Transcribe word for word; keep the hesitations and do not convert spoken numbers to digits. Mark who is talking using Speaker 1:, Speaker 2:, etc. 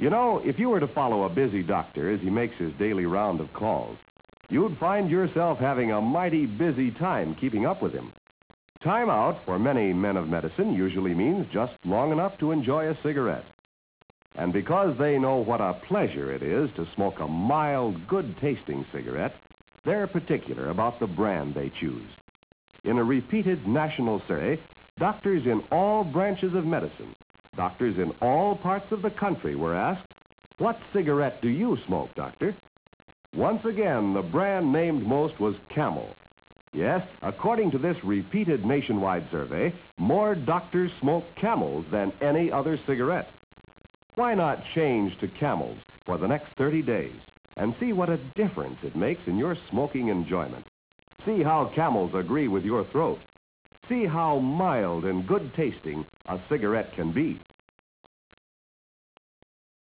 Speaker 1: You know, if you were to follow a busy doctor as he makes his daily round of calls, you'd find yourself having a mighty busy time keeping up with him. Time out for many men of medicine usually means just long enough to enjoy a cigarette. And because they know what a pleasure it is to smoke a mild, good-tasting cigarette, they're particular about the brand they choose. In a repeated national survey, doctors in all branches of medicine, doctors in all parts of the country were asked, "What cigarette do you smoke, doctor?" Once again, the brand named most was Camel. Yes, according to this repeated nationwide survey, more doctors smoke Camels than any other cigarette. Why not change to Camels for the next thirty days and see what a difference it makes in your smoking enjoyment? See how Camels agree with your throat. See how mild and good tasting a cigarette can be.